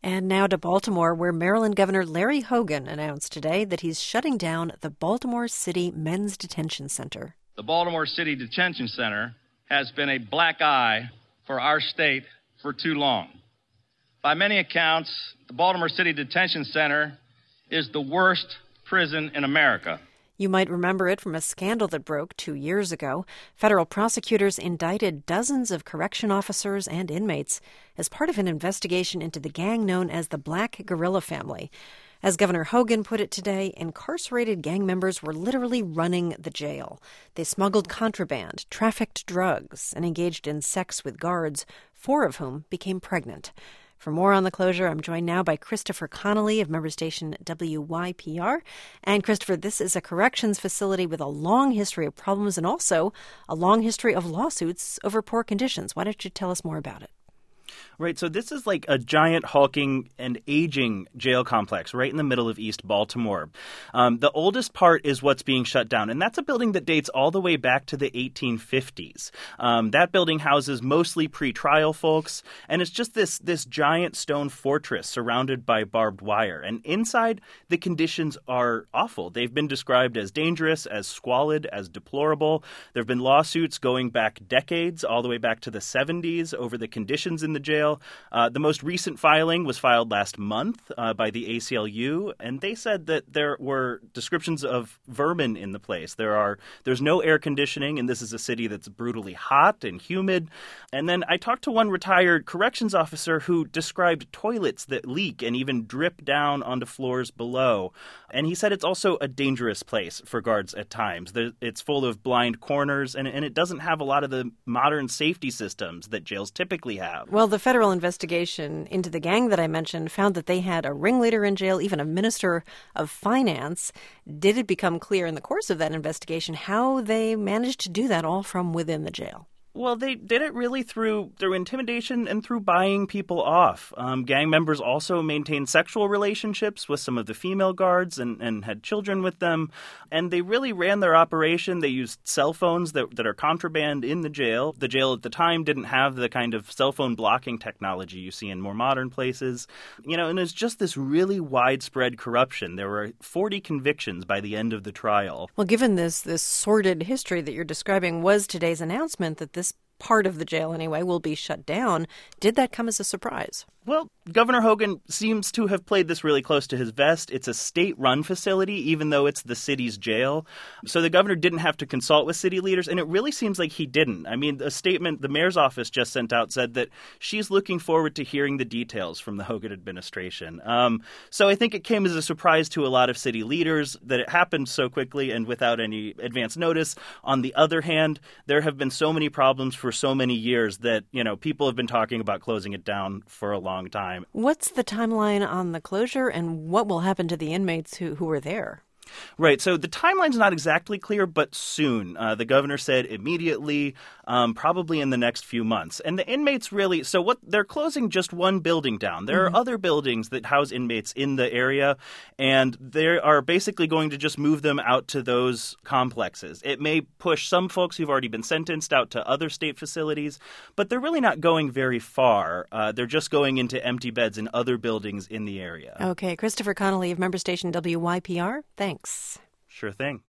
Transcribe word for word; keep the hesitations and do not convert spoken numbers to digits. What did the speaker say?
And now to Baltimore, where Maryland Governor Larry Hogan announced today that he's shutting down the Baltimore City Men's Detention Center. The Baltimore City Detention Center has been a black eye for our state for too long. By many accounts, the Baltimore City Detention Center is the worst prison in America. You might remember it from a scandal that broke two years ago. Federal prosecutors indicted dozens of correction officers and inmates as part of an investigation into the gang known as the Black Guerrilla Family. As Governor Hogan put it today, incarcerated gang members were literally running the jail. They smuggled contraband, trafficked drugs, and engaged in sex with guards, four of whom became pregnant. For more on the closure, I'm joined now by Christopher Connolly of member station W Y P R. And Christopher, this is a corrections facility with a long history of problems and also a long history of lawsuits over poor conditions. Why don't you tell us more about it? Right, so this is like a giant, hulking, and aging jail complex right in the middle of East Baltimore. Um, the oldest part is what's being shut down, and that's a building that dates all the way back to the eighteen fifties. Um, that building houses mostly pre-trial folks, and it's just this, this giant stone fortress surrounded by barbed wire. And inside, the conditions are awful. They've been described as dangerous, as squalid, as deplorable. There have been lawsuits going back decades, all the way back to the seventies, over the conditions in the jail. Uh, the most recent filing was filed last month uh, by the A C L U, and they said that there were descriptions of vermin in the place. There are there's no air conditioning, and this is a city that's brutally hot and humid. And then I talked to one retired corrections officer who described toilets that leak and even drip down onto floors below. And he said it's also a dangerous place for guards at times. There, it's full of blind corners, and, and it doesn't have a lot of the modern safety systems that jails typically have. Well, the federal investigation into the gang that I mentioned found that they had a ringleader in jail, even a minister of finance. Did it become clear in the course of that investigation how they managed to do that all from within the jail? Well, they did it really through through intimidation and through buying people off. Um, gang members also maintained sexual relationships with some of the female guards and, and had children with them. And they really ran their operation. They used cell phones that, that are contraband in the jail. The jail at the time didn't have the kind of cell phone blocking technology you see in more modern places. You know, and it's just this really widespread corruption. There were forty convictions by the end of the trial. Well, given this, this sordid history that you're describing, was today's announcement that this part of the jail, anyway, will be shut down. Did that come as a surprise? Well, Governor Hogan seems to have played this really close to his vest. It's a state-run facility, even though it's the city's jail. So the governor didn't have to consult with city leaders, and it really seems like he didn't. I mean, a statement the mayor's office just sent out said that she's looking forward to hearing the details from the Hogan administration. Um, so I think it came as a surprise to a lot of city leaders that it happened so quickly and without any advance notice. On the other hand, there have been so many problems for so many years that, you know, people have been talking about closing it down for a long time. What's the timeline on the closure, and what will happen to the inmates who, who are there? Right. So the timeline's not exactly clear, but soon. Uh, the governor said immediately, um, probably in the next few months. And the inmates really, so what they're closing just one building down. There mm-hmm. are other buildings that house inmates in the area, and they are basically going to just move them out to those complexes. It may push some folks who've already been sentenced out to other state facilities, but they're really not going very far. Uh, they're just going into empty beds in other buildings in the area. Okay. Christopher Connolly of member station W Y P R, thanks. Sure thing.